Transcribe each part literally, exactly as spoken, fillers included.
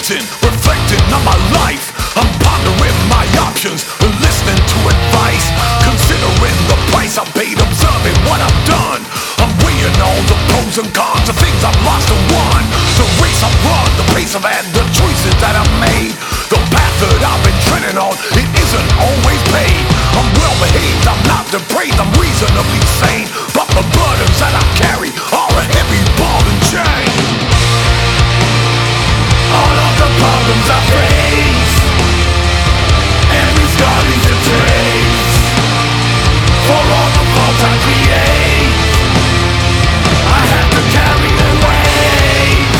meditating, reflecting on my life. I'm pondering my options and listening to advice, considering the price I paid, observing what I've done. I'm weighing all the pros and cons, the things I've lost and won, the race I've run, the pace I've had, the choices that I've made, the path that I've been treading on. It isn't always paid. I'm well behaved, I'm not depraved, I'm reasonably sane, but the burdens that I carry are a heavy ball and chain. All of the problems I face, every scar leaves a trace. For all the faults I create, I have to carry the weight.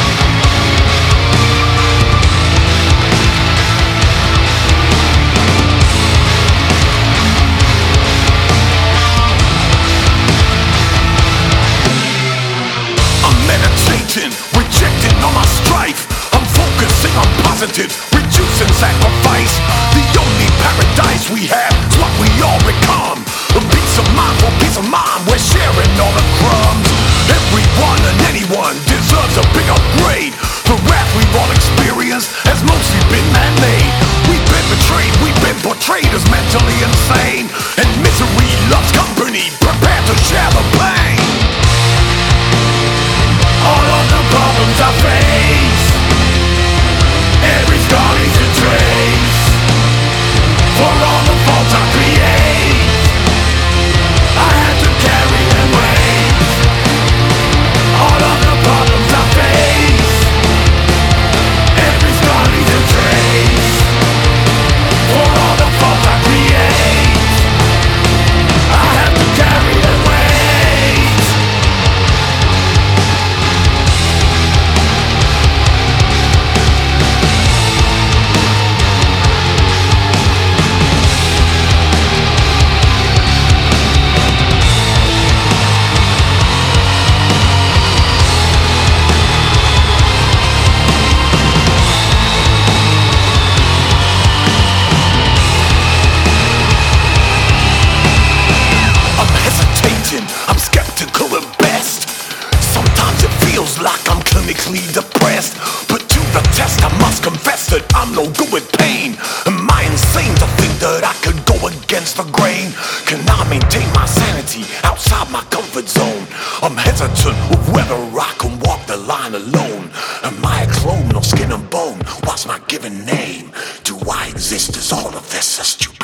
I'm meditating, rejecting all my strife. I'm focusing on positives, reducing sacrifice. The only paradise we have is what we all become. A peace of mind for peace of mind, we're sharing all the crumbs. Everyone and anyone deserves a big upgrade. The wrath we've all experienced has mostly been man-made. We've been betrayed, we've been portrayed as mentally insane, and misery loves company, prepare to share the pain. All of the problems I face, every scar leaves a trace. For all the faults I create, I had to carry the weight. All of the problems I face, every scar leaves a trace. For all the faults I create, I have to carry the weight. I'm skeptical at best. Sometimes it feels like I'm clinically depressed, but to the test I must confess that I'm no good with pain. Am I insane to think that I could go against the grain? Can I maintain my sanity outside my comfort zone? I'm hesitant with whether I can walk the line alone. Am I a clone of skin and bone? What's my given name? Do I exist as all of this? As